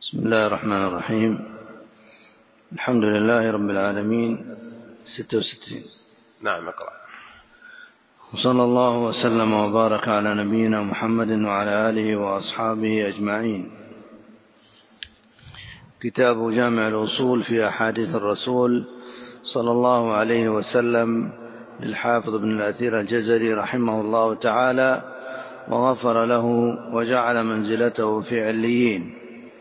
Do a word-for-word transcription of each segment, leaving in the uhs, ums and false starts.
بسم الله الرحمن الرحيم. الحمد لله رب العالمين. ستة وستين. نعم اقرأ. وصلى الله وسلم وبارك على نبينا محمد وعلى آله وأصحابه أجمعين. كتاب جامع الأصول في أحاديث الرسول صلى الله عليه وسلم للحافظ بن الأثير الجزري رحمه الله تعالى وغفر له وجعل منزلته في عليين.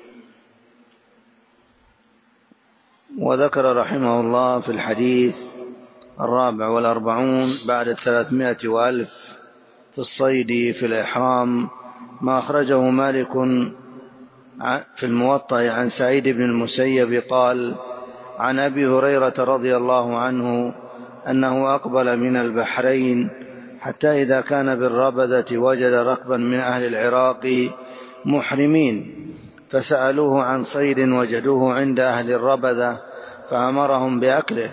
وذكر رحمه الله في الحديث الرابع والأربعون بعد الثلاثمائة وألف في الصيد في الإحرام ما أخرجه مالك في الموطأ عن سعيد بن المسيب قال عن أبي هريرة رضي الله عنه أنه أقبل من البحرين حتى إذا كان بالربذة وجد ركبا من أهل العراق محرمين فسألوه عن صيد وجدوه عند أهل الربذة فأمرهم بأكله.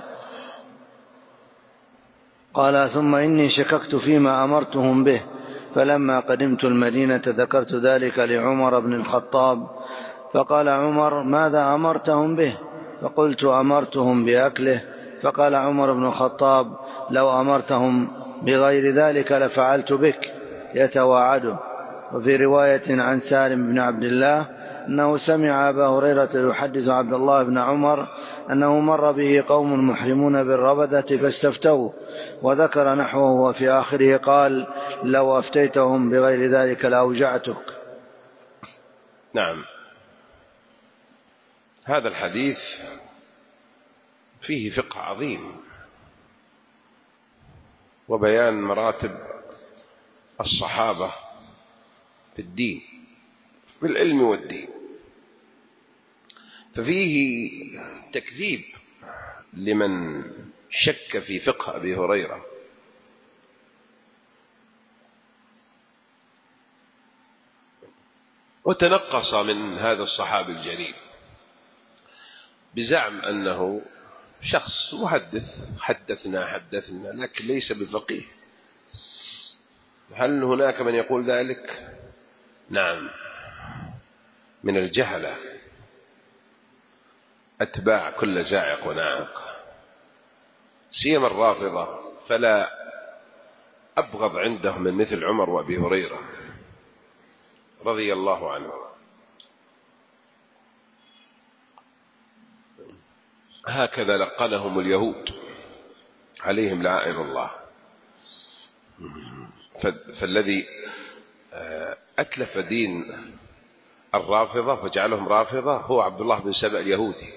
قال ثم إني شككت فيما أمرتهم به فلما قدمت المدينة ذكرت ذلك لعمر بن الخطاب فقال عمر ماذا أمرتهم به؟ فقلت أمرتهم بأكله. فقال عمر بن الخطاب لو أمرتهم بغير ذلك لفعلت بك يتواعده. وفي رواية عن سالم بن عبد الله أنه سمع أبا هريرة يحدث عبد الله بن عمر أنه مر به قوم محرمون بالربذة فاستفتوه وذكر نحوه وفي آخره قال لو أفتيتهم بغير ذلك لأوجعتك. نعم. هذا الحديث فيه فقه عظيم وبيان مراتب الصحابة في الدين في العلم والدين، ففيه تكذيب لمن شك في فقه أبي هريرة، وتنقص من هذا الصحابي الجليل بزعم أنه شخص محدث حدثنا حدثنا لكن ليس بفقيه. هل هناك من يقول ذلك؟ نعم، من الجهلة أتباع كل زاعق وناعق، سيما الرافضة، فلا أبغض عندهم من مثل عمر وأبي هريرة رضي الله عنه. هكذا لقنهم اليهود عليهم لعائن الله. فالذي أتلف دين الرافضة فجعلهم رافضة هو عبد الله بن سبأ اليهودي،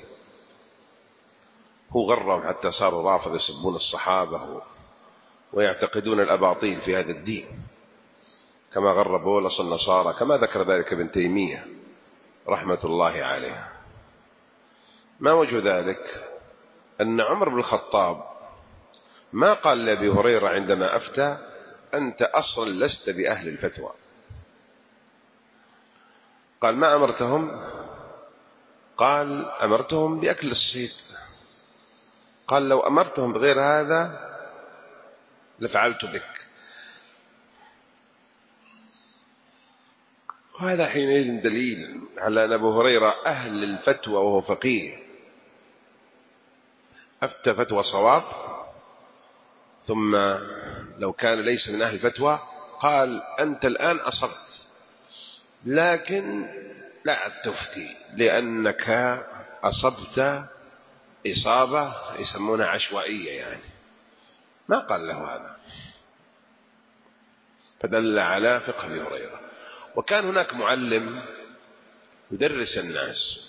هو غرهم حتى صاروا رافضة يسبون الصحابة ويعتقدون الأباطيل في هذا الدين كما غر بولس النصارى، كما ذكر ذلك ابن تيمية رحمة الله عليه. ما وجه ذلك؟ أن عمر بن الخطاب ما قال لأبي هريرة عندما أفتى أنت أصلا لست بأهل الفتوى، قال ما أمرتهم؟ قال أمرتهم بأكل الصيد. قال لو أمرتهم بغير هذا لفعلت بك. وهذا حينئذ دليل على أن أبو هريرة أهل الفتوى وهو فقيه، أفتى فتوى صواب، ثم لو كان ليس من أهل الفتوى قال أنت الآن أصبت لكن لا تفتي لأنك أصبت إصابة يسمونها عشوائية، يعني ما قال له هذا، فدل على فقه أبي هريرة. وكان هناك معلم يدرس الناس،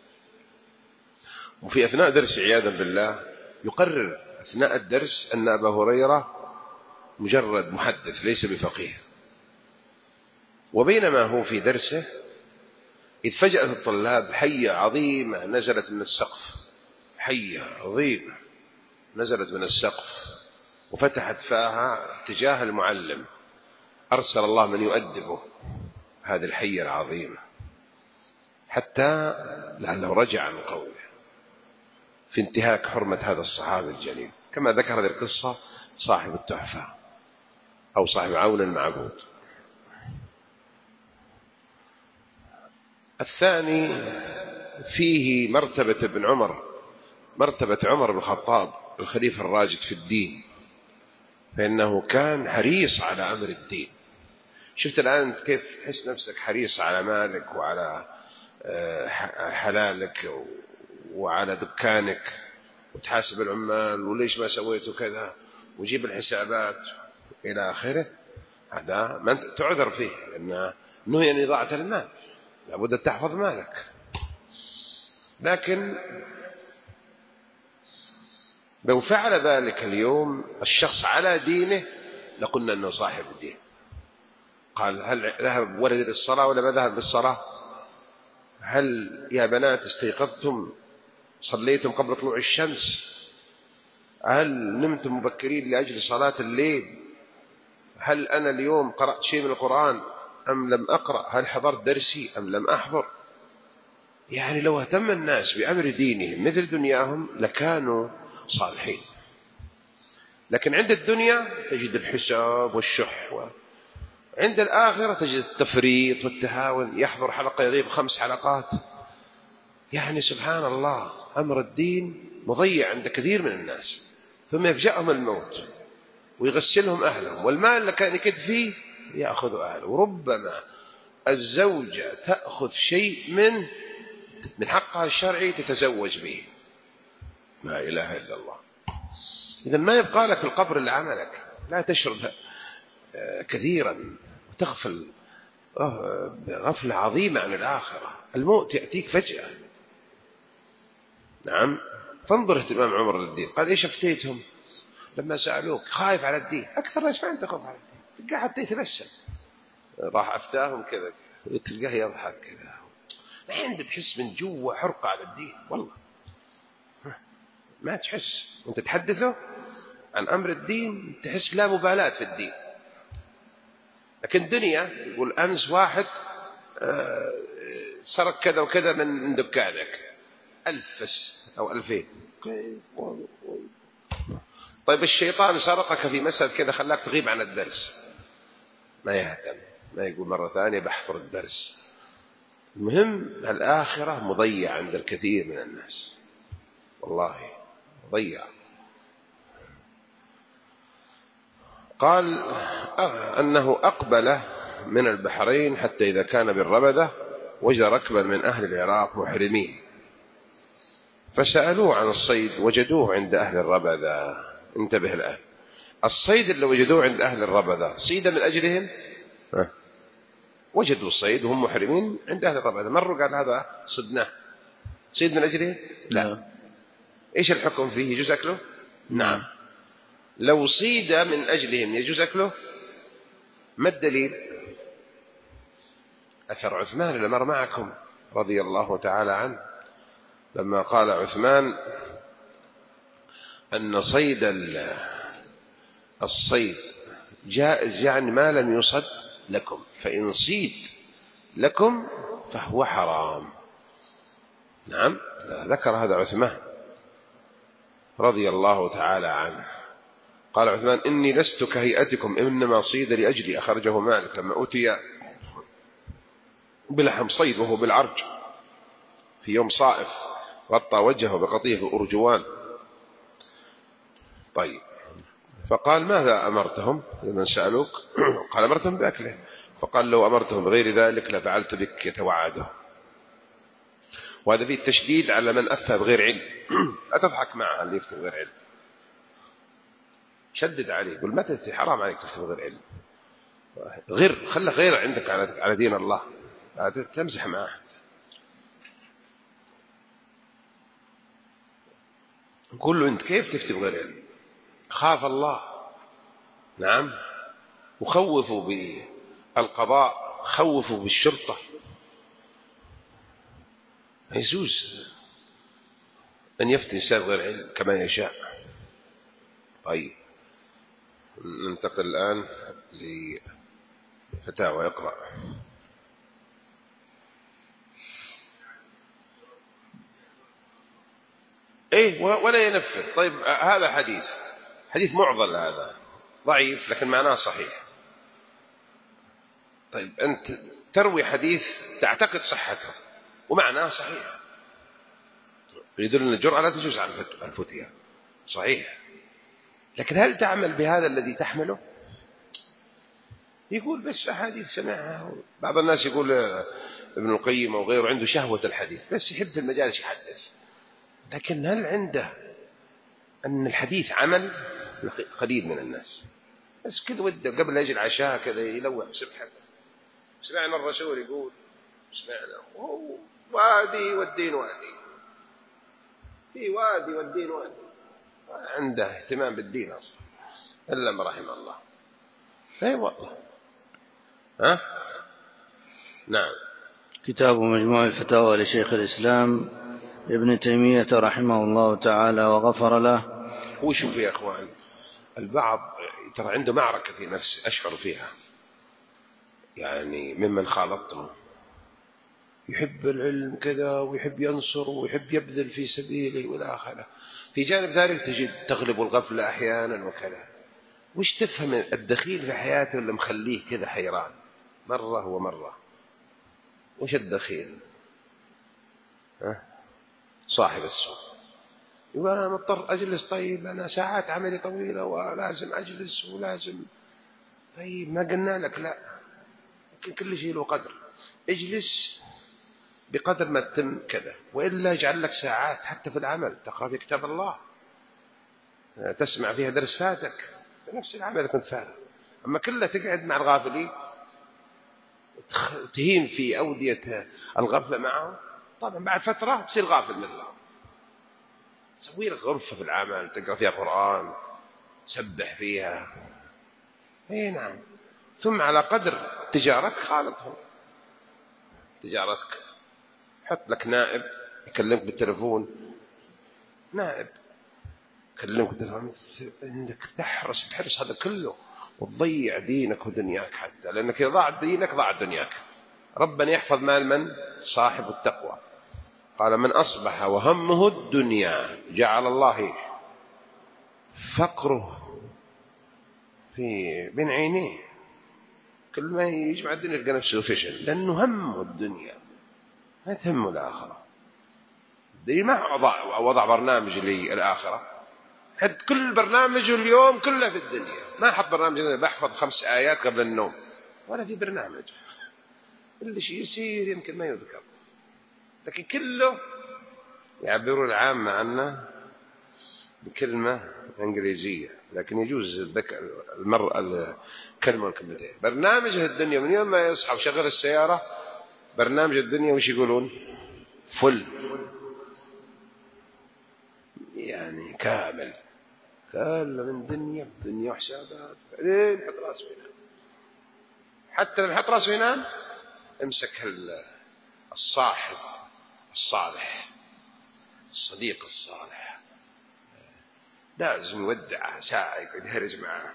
وفي أثناء درس عياذا بالله يقرر أثناء الدرس أن أبا هريرة مجرد محدث ليس بفقيه، وبينما هو في درسه إذ فجأة الطلاب حية عظيمة نزلت من السقف، حية عظيمة نزلت من السقف وفتحت فاها اتجاه المعلم، أرسل الله من يؤدبه هذه الحية العظيمة حتى لعله رجع عن قوله في انتهاك حرمة هذا الصحابي الجليل، كما ذكر هذه القصة صاحب التحفة أو صاحب عون المعبود. الثاني فيه مرتبة ابن عمر، مرتبة عمر بن الخطاب الخليفة الراشد في الدين، فإنه كان حريص على أمر الدين. شفت الآن كيف تحس نفسك حريص على مالك وعلى حلالك وعلى دكانك، وتحاسب العمال وليش ما سويتوا كذا وجيب الحسابات إلى آخره. هذا ما تعذر فيه، لأنه نهي عن إضاعة المال، لابد أن تحفظ مالك. لكن لو فعل ذلك اليوم الشخص على دينه لقلنا أنه صاحب الدين. قال هل ذهب ولد للصلاة ولا ما ذهب للصلاة؟ هل يا بنات استيقظتم صليتم قبل طلوع الشمس؟ هل نمتم مبكرين لأجل صلاة الليل؟ هل أنا اليوم قرأت شيء من القرآن أم لم أقرأ؟ هل حضرت درسي أم لم أحضر؟ يعني لو اهتم الناس بأمر دينهم مثل دنياهم لكانوا صالحين. لكن عند الدنيا تجد الحساب والشح، وعند الآخرة تجد التفريط والتهاون، يحضر حلقة يغيب خمس حلقات. يعني سبحان الله، أمر الدين مضيع عند كثير من الناس، ثم يفجأهم الموت ويغسلهم أهلهم، والمال اللي كان يكد فيه يأخذ أهله. وربما الزوجة تأخذ شيء من من حقها الشرعي تتزوج به. لا إله إلا الله. إذن ما يبقى لك في القبر إلا عملك. لا تشرب كثيرا وتغفل غفلة عظيمة عن الآخرة. الموت يأتيك فجأة. نعم. فانظر اهتمام عمر للدين. قال إيش أفتيتهم لما سألوك؟ خايف على الدين. أكثر ناس ما أنت خايف على الدين، تلقاه حتى يتبسم. راح أفتاهم كذا وتلقاه يضحك كذا، ما عنده تحس من جوا حرقة على الدين. والله ما تحس وانت تحدثه عن أمر الدين، تحس لا مبالاة في الدين. لكن الدنيا يقول أمس واحد سرق كذا وكذا من دكانك، ألف بس أو ألفين. طيب الشيطان سرقك في مسألة كذا خلاك تغيب عن الدرس، ما يهتم، ما يقول مرة ثانية بحضر الدرس. المهم الآخرة مضيع عند الكثير من الناس، والله مضيع. قال أنه أقبل من البحرين حتى إذا كان بالربذة وجد ركبا من أهل العراق محرمين، فسألوه عن الصيد وجدوه عند أهل الربذة. انتبه الآن، الصيد اللي وجدوه عند أهل الربذة صيد من أجلهم؟ أه. وجدوا الصيد وهم محرمين عند أهل الربذة، مروا قال هذا صدناه، صيد من أجلهم؟ لا. إيش الحكم فيه؟ يجوز أكله؟ نعم. لو صيد من أجلهم يجوز أكله؟ ما الدليل؟ أثر عثمان اللي مر معكم رضي الله تعالى عنه، لما قال عثمان أن صيد الصيد جائز، يعني ما لم يصد لكم، فإن صيد لكم فهو حرام. نعم، ذكر هذا عثمان رضي الله تعالى عنه. قال عثمان إني لست كهيئتكم إنما صيد لأجلي، أخرجه مالك لما أتي بلحم صيد وهو بالعرج في يوم صائف، غطى وجهه بقطيف الأرجوان. طيب، فقال ماذا أمرتهم لمن سألوك؟ قال أمرتهم بأكله. فقال لو أمرتهم بغير ذلك لفعلت بك، يتوعده. وهذا فيه التشديد على من أفتى بغير علم. لا تضحك معه اللي يفتى بغير علم، شدد عليه، قل ما تفتي، حرام عليك تفتي بغير علم. غير خلى غير عندك على دين الله، تمزح معه. قل له أنت كيف تفتي بغير علم؟ خاف الله. نعم. وخوفوا بالقضاء، خوفوا بالشرطة. يجوز أن يفتي إنسان غير علم كما يشاء. طيب، ننتقل الآن لفتاوى. يقرأ. إيه ولا ينفذ. طيب، هذا حديث حديث معضل، هذا ضعيف لكن معناه صحيح. طيب، أنت تروي حديث تعتقد صحته ومعناه صحيح، يدل أن الجرأة لا تجوز عن الفتية صحيح، لكن هل تعمل بهذا الذي تحمله؟ يقول بس أحاديث سمعها. بعض الناس يقول ابن القيم أو غيره عنده شهوة الحديث، بس يحب في المجالس يحدث، لكن هل عنده أن الحديث عمل؟ قليل من الناس. بس كذا وده قبل يجي العشاء كذا يلوح سبحة، سمعنا الرسول يقول، سمعنا وهو وادي والدين وادي، في وادي والدين وادي، عنده اهتمام بالدين أصلا إلا ما رحم الله. أي والله. ها؟ نعم. كتاب مجموع الفتاوى لشيخ الإسلام ابن تيمية رحمه الله تعالى وغفر له. هو شوف يا أخوان، البعض ترى عنده معركة في نفسه أشعر فيها، يعني ممن خالطته يحب العلم كذا ويحب ينصر ويحب يبذل في سبيله وإلى آخره، في جانب ذلك تجد تغلب الغفلة أحيانا وكذا. وش تفهم الدخيل في حياته اللي مخليه كذا حيران مرة ومرة؟ وش الدخيل؟ ها؟ صاحب السوق يقول أنا مضطر أجلس، طيب أنا ساعات عملي طويلة ولازم أجلس ولازم، طيب ما قلنا لك لا، لكن كل شيء له قدر، اجلس بقدر ما تتم كذا، وإلا يجعل لك ساعات حتى في العمل تقرأ في كتاب الله، تسمع فيها درس فاتك نفس العمل إذا كنت فاهم. أما كله تقعد مع الغافلين وتهين في أودية الغفلة معهم، طبعا بعد فترة بصير غافل مثله. تسوي لك غرفة في العمل تقرأ فيها قرآن، تسبح فيها، اي نعم. ثم على قدر تجارتك خالطهم، تجارتك حط لك نائب يكلمك بالتلفون، نائب يكلمك بالتلفون، انك تحرص تحرص هذا كله وتضيع دينك ودنياك، حتى لأنك إذا ضاع دينك ضاع دنياك. ربنا يحفظ مال من؟ صاحب التقوى. قال من أصبح وهمه الدنيا جعل الله فقره في بين عينيه، كل ما يجمع الدنيا يلقى نفسه فشل، لأنه همه الدنيا ما تهمه الآخرة. دي ما وضع, وضع برنامج للآخرة، حد كل برنامجه اليوم كله في الدنيا، ما حط برنامج بحفظ خمس آيات قبل النوم، ولا في برنامج، كل شيء يصير يمكن ما يذكر، لكن كله يعبروا العامة عنه بكلمة إنجليزية، لكن يجوز الذكر المرء الكلمة والكلمتين. برنامجه الدنيا من يوم ما يصحى وشغل السيارة، برنامج الدنيا وش يقولون؟ فل، يعني كامل كامل من دنيا دنيا وحسابات، بعدين حط راسه ينام. حتى لما يحط راسه ينام امسك الصاحب الصالح الصديق الصالح، لازم يودعه ساعة يقعد يهرج معه،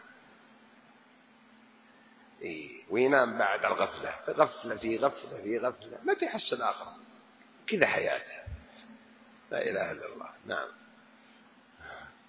إيه، وينام بعد على الغفلة، في غفلة في غفلة في غفلة، ما بيحس الآخرة، كذا حياته. لا إله إلا الله. نعم.